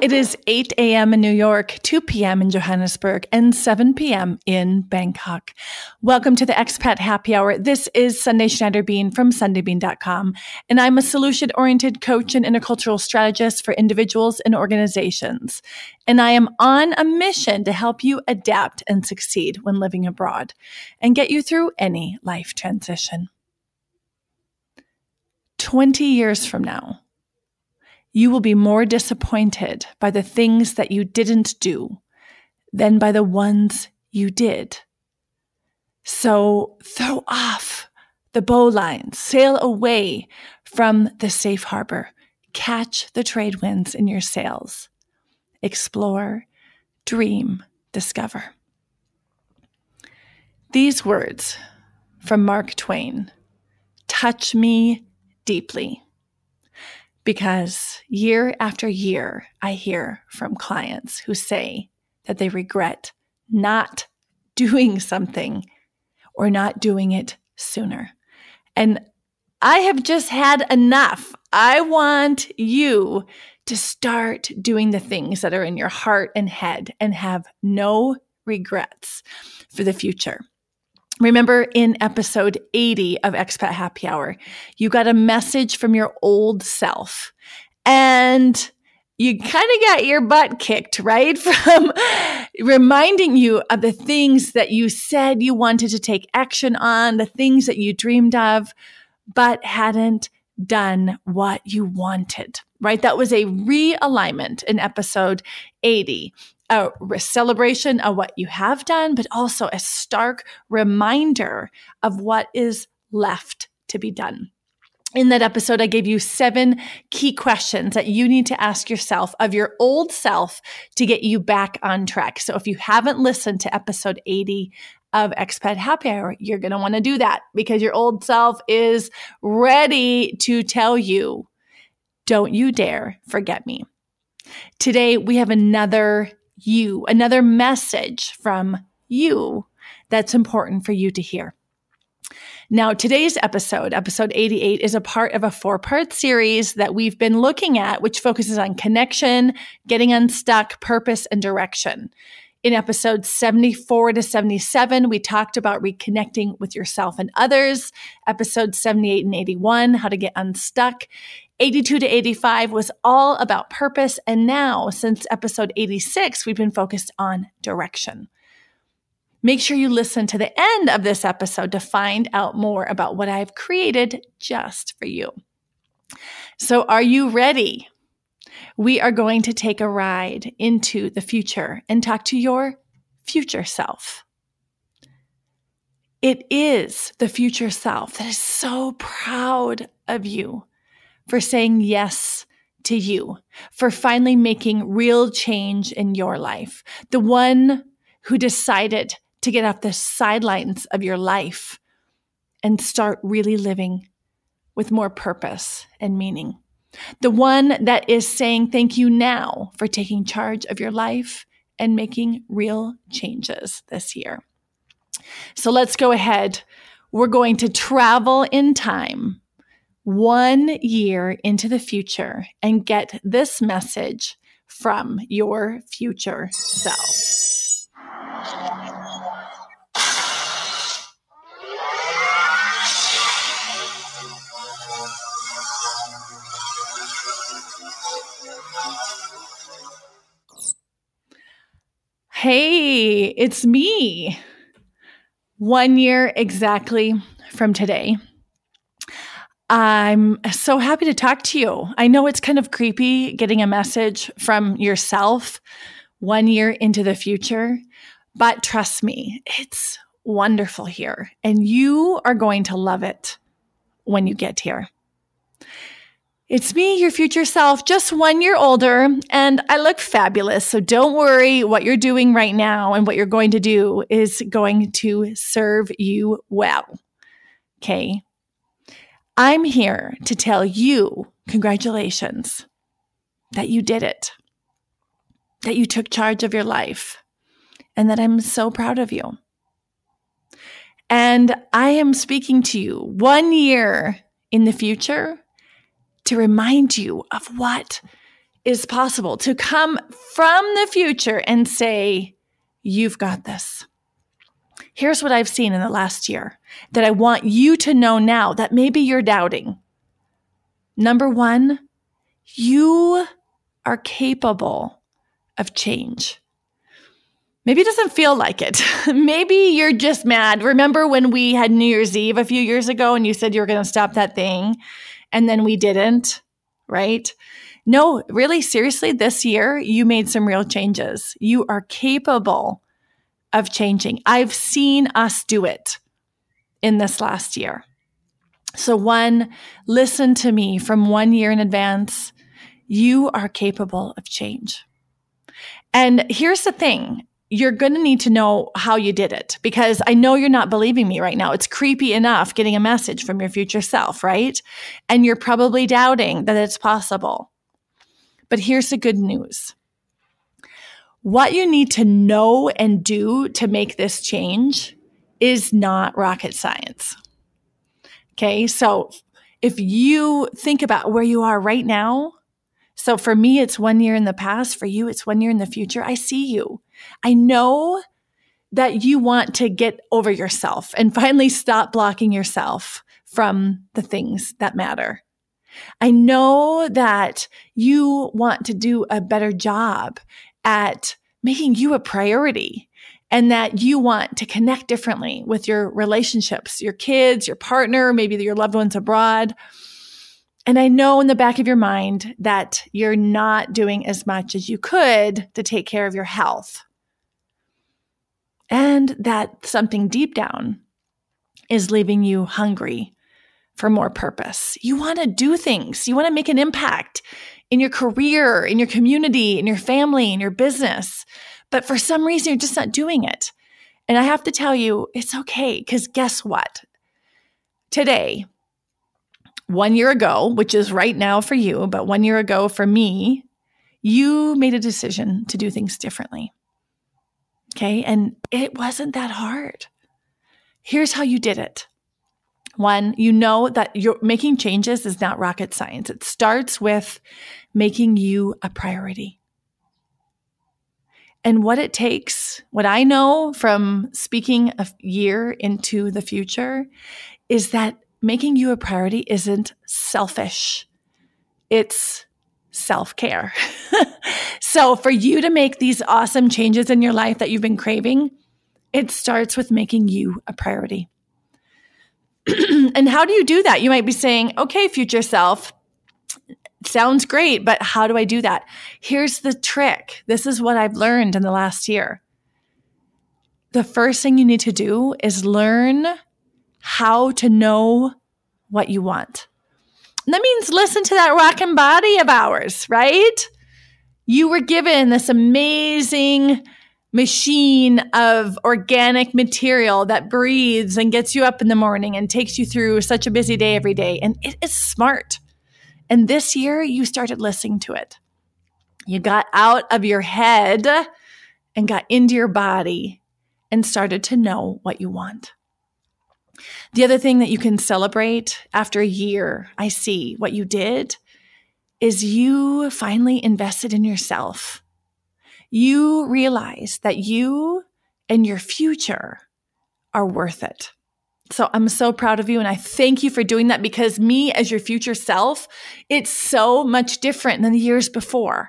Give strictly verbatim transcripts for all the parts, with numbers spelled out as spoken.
It is eight a.m. in New York, two p.m. in Johannesburg, and seven p.m. in Bangkok. Welcome to the Expat Happy Hour. This is Sunday Schneider Bean from sunday bean dot com, and I'm a solution-oriented coach and intercultural strategist for individuals and organizations. And I am on a mission to help you adapt and succeed when living abroad and get you through any life transition. twenty years from now, you will be more disappointed by the things that you didn't do than by the ones you did. So throw off the bowlines, sail away from the safe harbor, catch the trade winds in your sails, explore, dream, discover. These words from Mark Twain touch me deeply. Because year after year, I hear from clients who say that they regret not doing something or not doing it sooner. And I have just had enough. I want you to start doing the things that are in your heart and head and have no regrets for the future. Remember in episode eighty of Expat Happy Hour, you got a message from your old self and you kind of got your butt kicked, right? From reminding you of the things that you said you wanted to take action on, the things that you dreamed of, but hadn't done what you wanted, right? That was a realignment in episode eighty. A celebration of what you have done, but also a stark reminder of what is left to be done. In that episode, I gave you seven key questions that you need to ask yourself of your old self to get you back on track. So if you haven't listened to episode eighty of Expat Happy Hour, you're going to want to do that because your old self is ready to tell you, don't you dare forget me. Today, we have another you, another message from you that's important for you to hear. Now, today's episode, episode eighty-eight, is a part of a four-part series that we've been looking at, which focuses on connection, getting unstuck, purpose, and direction. In episodes seventy-four to seventy-seven, we talked about reconnecting with yourself and others. Episodes seventy-eight and eighty-one, how to get unstuck. eighty-two to eighty-five was all about purpose. And now, since episode eighty-six, we've been focused on direction. Make sure you listen to the end of this episode to find out more about what I've created just for you. So are you ready? We are going to take a ride into the future and talk to your future self. It is the future self that is so proud of you for saying yes to you, for finally making real change in your life. The one who decided to get off the sidelines of your life and start really living with more purpose and meaning. The one that is saying thank you now for taking charge of your life and making real changes this year. So let's go ahead. We're going to travel in time one year into the future and get this message from your future self. Hey, it's me. One year exactly from today. I'm so happy to talk to you. I know it's kind of creepy getting a message from yourself one year into the future, but trust me, it's wonderful here, and you are going to love it when you get here. It's me, your future self, just one year older, and I look fabulous. So don't worry, what you're doing right now and what you're going to do is going to serve you well. Okay? I'm here to tell you, congratulations, that you did it, that you took charge of your life, and that I'm so proud of you. And I am speaking to you one year in the future to remind you of what is possible, to come from the future and say, you've got this. Here's what I've seen in the last year that I want you to know now that maybe you're doubting. Number one, you are capable of change. Maybe it doesn't feel like it. Maybe you're just mad. Remember when we had New Year's Eve a few years ago and you said you were going to stop that thing and then we didn't, right? No, really, seriously, this year you made some real changes. You are capable of changing. I've seen us do it in this last year. So one, listen to me from one year in advance. You are capable of change. And here's the thing. You're going to need to know how you did it because I know you're not believing me right now. It's creepy enough getting a message from your future self, right? And you're probably doubting that it's possible. But here's the good news. What you need to know and do to make this change is not rocket science. Okay, so if you think about where you are right now, so for me, it's one year in the past. For you, it's one year in the future. I see you. I know that you want to get over yourself and finally stop blocking yourself from the things that matter. I know that you want to do a better job at making you a priority and that you want to connect differently with your relationships, your kids, your partner, maybe your loved ones abroad. And I know in the back of your mind that you're not doing as much as you could to take care of your health. And that something deep down is leaving you hungry for more purpose. You want to do things. You want to make an impact in your career, in your community, in your family, in your business. But for some reason, you're just not doing it. And I have to tell you, it's okay. Because guess what? Today, one year ago, which is right now for you, but one year ago for me, you made a decision to do things differently. Okay. And it wasn't that hard. Here's how you did it. One, you know that you're making changes is not rocket science. It starts with making you a priority. And what it takes, what I know from speaking a year into the future, is that making you a priority isn't selfish. It's self-care. So for you to make these awesome changes in your life that you've been craving, it starts with making you a priority. And how do you do that? You might be saying, okay, future self, sounds great, but how do I do that? Here's the trick. This is what I've learned in the last year. The first thing you need to do is learn how to know what you want. And that means listen to that rockin' body of ours, right? You were given this amazing machine of organic material that breathes and gets you up in the morning and takes you through such a busy day every day. And it is smart. And this year you started listening to it. You got out of your head and got into your body and started to know what you want. The other thing that you can celebrate after a year, I see what you did, is you finally invested in yourself. You realize that you and your future are worth it. So I'm so proud of you. And I thank you for doing that because me as your future self, it's so much different than the years before.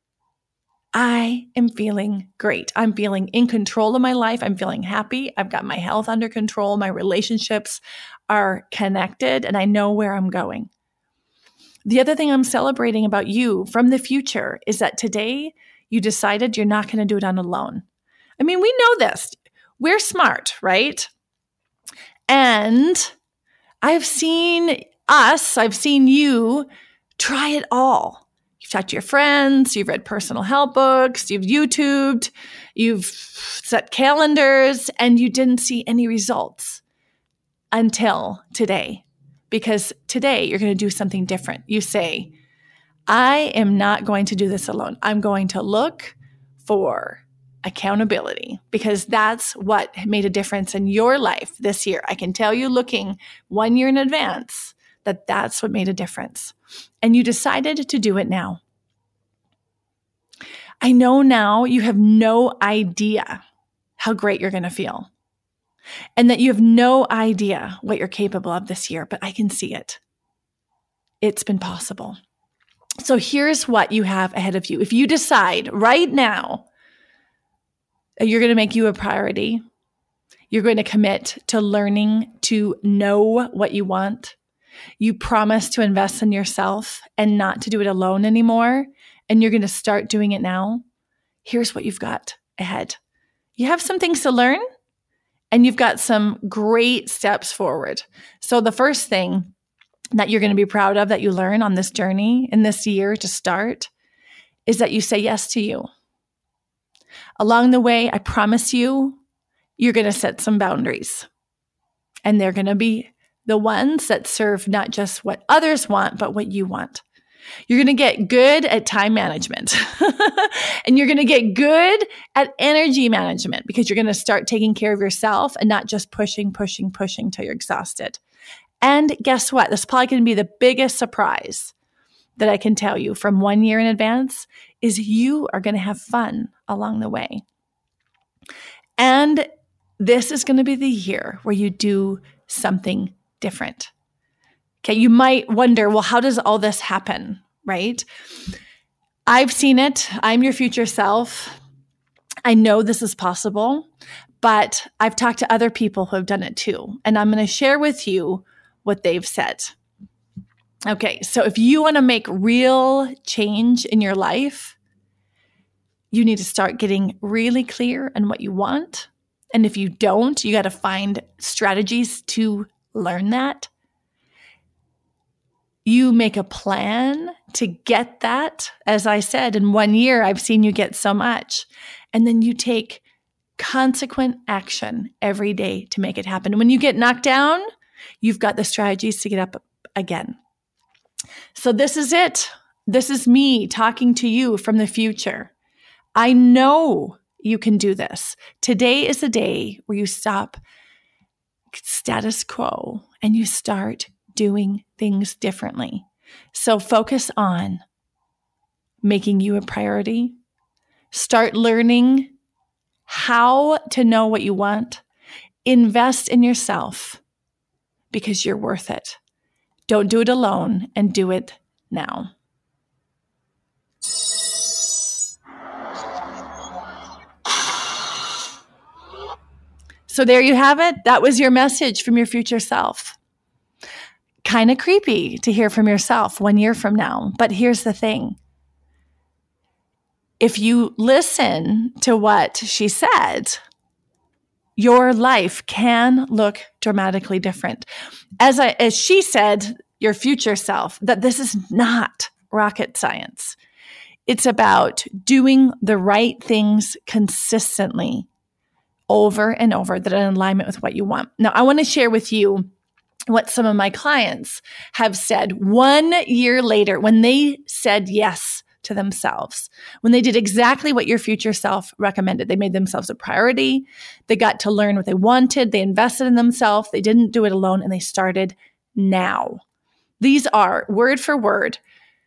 I am feeling great. I'm feeling in control of my life. I'm feeling happy. I've got my health under control. My relationships are connected and I know where I'm going. The other thing I'm celebrating about you from the future is that today you decided you're not going to do it on alone. I mean, we know this. We're smart, right? And I've seen us, I've seen you try it all. You've talked to your friends, you've read personal help books, you've YouTubed, you've set calendars, and you didn't see any results until today. Because today you're going to do something different. You say, I am not going to do this alone. I'm going to look for accountability because that's what made a difference in your life this year. I can tell you looking one year in advance that that's what made a difference. And you decided to do it now. I know now you have no idea how great you're going to feel and that you have no idea what you're capable of this year, but I can see it. It's been possible. So here's what you have ahead of you. If you decide right now that you're going to make you a priority, you're going to commit to learning to know what you want. You promise to invest in yourself and not to do it alone anymore. And you're going to start doing it now. Here's what you've got ahead. You have some things to learn and you've got some great steps forward. So the first thing that you're going to be proud of that you learn on this journey in this year to start is that you say yes to you. Along the way, I promise you, you're going to set some boundaries. And they're going to be the ones that serve not just what others want, but what you want. You're going to get good at time management. And you're going to get good at energy management because you're going to start taking care of yourself and not just pushing, pushing, pushing till you're exhausted. And guess what? This is probably going to be the biggest surprise that I can tell you from one year in advance is you are going to have fun along the way. And this is going to be the year where you do something different. Okay, you might wonder, well, how does all this happen, right? I've seen it. I'm your future self. I know this is possible, but I've talked to other people who have done it too. And I'm going to share with you what they've said. Okay, so if you want to make real change in your life, you need to start getting really clear on what you want. And if you don't, you got to find strategies to learn that. You make a plan to get that. As I said, in one year, I've seen you get so much. And then you take consequent action every day to make it happen. When you get knocked down, you've got the strategies to get up again. So this is it. This is me talking to you from the future. I know you can do this. Today is a day where you stop status quo and you start doing things differently. So focus on making you a priority. Start learning how to know what you want. Invest in yourself because you're worth it. Don't do it alone and do it now. So there you have it. That was your message from your future self. Kind of creepy to hear from yourself one year from now. But here's the thing. If you listen to what she said, your life can look dramatically different. As I, as she said, your future self, that this is not rocket science. It's about doing the right things consistently over and over that are in alignment with what you want. Now, I want to share with you what some of my clients have said one year later when they said yes to themselves, when they did exactly what your future self recommended. They made themselves a priority. They got to learn what they wanted. They invested in themselves. They didn't do it alone, and they started now. These are word for word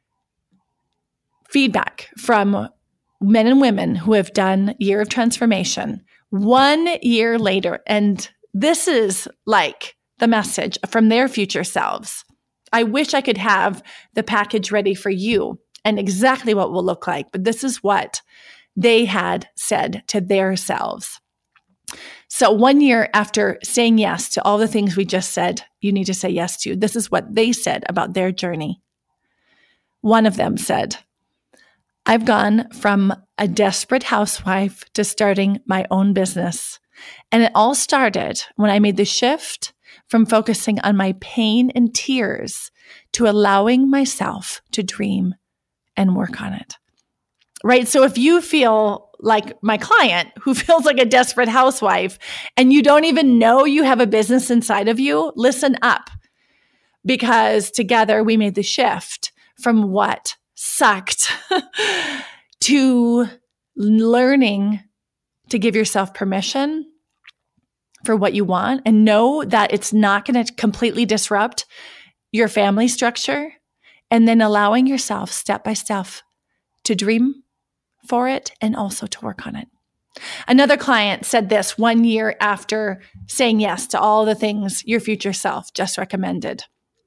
feedback from men and women who have done Year of Transformation one year later. And this is like the message from their future selves. I wish I could have the package ready for you and exactly what it will look like, but this is what they had said to their selves. So one year after saying yes to all the things we just said you need to say yes to, this is what they said about their journey. One of them said, I've gone from a desperate housewife to starting my own business. And it all started when I made the shift from focusing on my pain and tears to allowing myself to dream and work on it. Right? So if you feel like my client who feels like a desperate housewife and you don't even know you have a business inside of you, listen up. Because together we made the shift from what sucked to learning to give yourself permission for what you want and know that it's not going to completely disrupt your family structure, and then allowing yourself step by step to dream for it and also to work on it. Another client said this one year after saying yes to all the things your future self just recommended.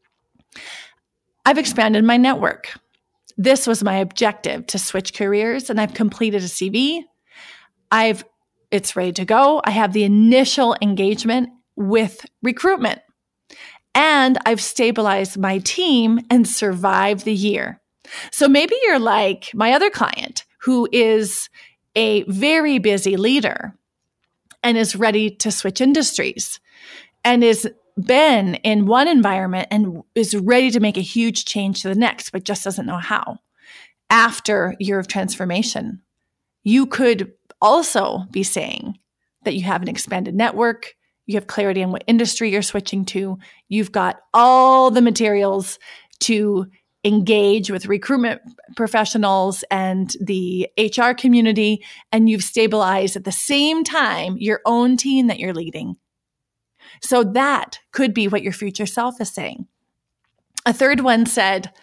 I've expanded my network. This was my objective, to switch careers, and I've completed a C V. I've it's ready to go. I have the initial engagement with recruitment, and I've stabilized my team and survived the year. So maybe you're like my other client who is a very busy leader and is ready to switch industries and is been in one environment and is ready to make a huge change to the next, but just doesn't know how. After year of transformation, you could also be saying that you have an expanded network, you have clarity on what industry you're switching to, you've got all the materials to engage with recruitment professionals and the H R community, and you've stabilized at the same time your own team that you're leading. So that could be what your future self is saying. A third one said,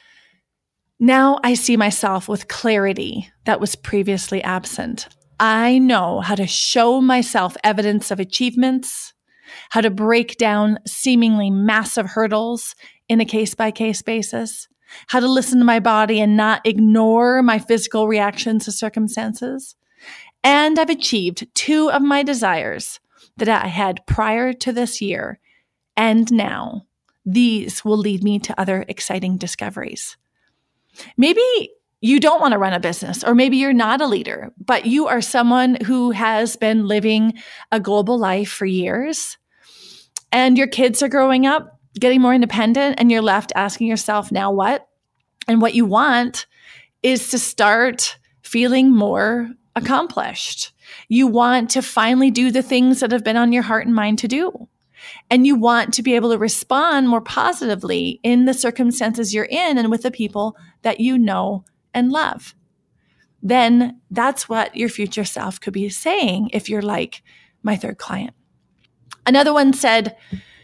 now I see myself with clarity that was previously absent. I know how to show myself evidence of achievements, how to break down seemingly massive hurdles in a case-by-case basis, how to listen to my body and not ignore my physical reactions to circumstances. And I've achieved two of my desires that I had prior to this year, and now these will lead me to other exciting discoveries. Maybe you don't want to run a business, or maybe you're not a leader, but you are someone who has been living a global life for years, and your kids are growing up, getting more independent, and you're left asking yourself, now what? And what you want is to start feeling more accomplished. You want to finally do the things that have been on your heart and mind to do. And you want to be able to respond more positively in the circumstances you're in and with the people that you know and love. Then that's what your future self could be saying if you're like my third client. Another one said,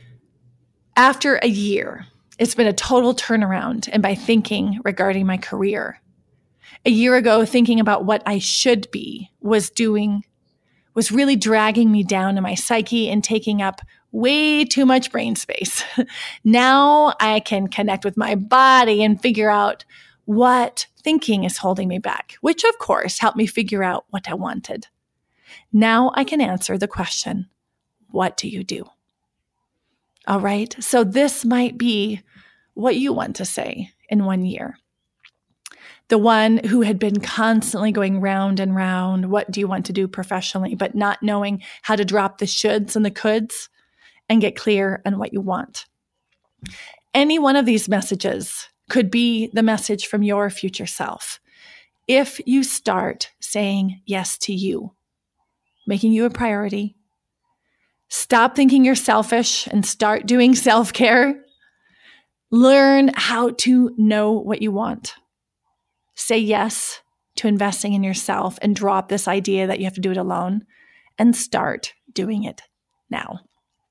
after a year, it's been a total turnaround in my thinking regarding my career. A year ago, thinking about what I should be was doing, was really dragging me down in my psyche and taking up way too much brain space. Now I can connect with my body and figure out what thinking is holding me back, which of course helped me figure out what I wanted. Now I can answer the question, what do you do? All right. So this might be what you want to say in one year. The one who had been constantly going round and round, what do you want to do professionally, but not knowing how to drop the shoulds and the coulds and get clear on what you want. Any one of these messages could be the message from your future self. If you start saying yes to you, making you a priority, stop thinking you're selfish and start doing self-care, learn how to know what you want. Say yes to investing in yourself and drop this idea that you have to do it alone and start doing it now.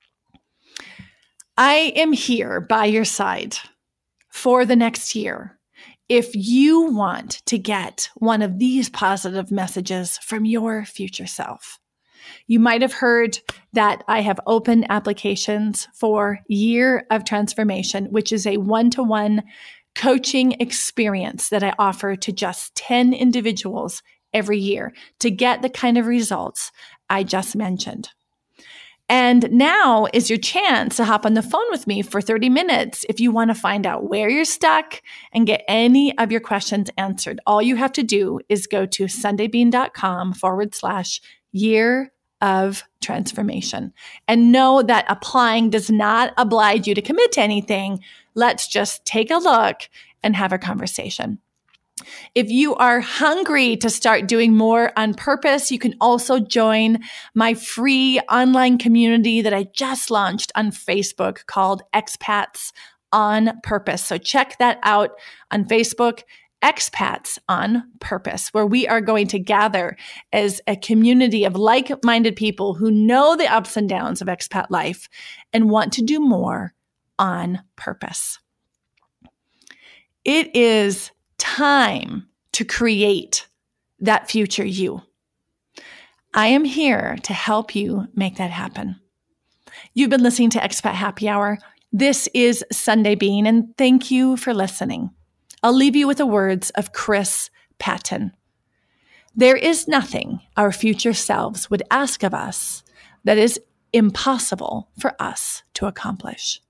I am here by your side for the next year. If you want to get one of these positive messages from your future self, you might have heard that I have open applications for Year of Transformation, which is a one-to-one coaching experience that I offer to just ten individuals every year to get the kind of results I just mentioned. And now is your chance to hop on the phone with me for thirty minutes if you want to find out where you're stuck and get any of your questions answered. All you have to do is go to sundaybean.com forward slash year of transformation. And know that applying does not oblige you to commit to anything. Let's just take a look and have a conversation. If you are hungry to start doing more on purpose, you can also join my free online community that I just launched on Facebook called Expats on Purpose. So check that out on Facebook, Expats on Purpose, where we are going to gather as a community of like-minded people who know the ups and downs of expat life and want to do more on purpose. It is time to create that future you. I am here to help you make that happen. You've been listening to Expat Happy Hour. This is Sunday Bean, and thank you for listening. I'll leave you with the words of Chris Patton. There is nothing our future selves would ask of us that is impossible for us to accomplish.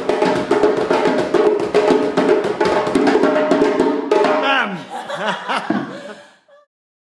Bam!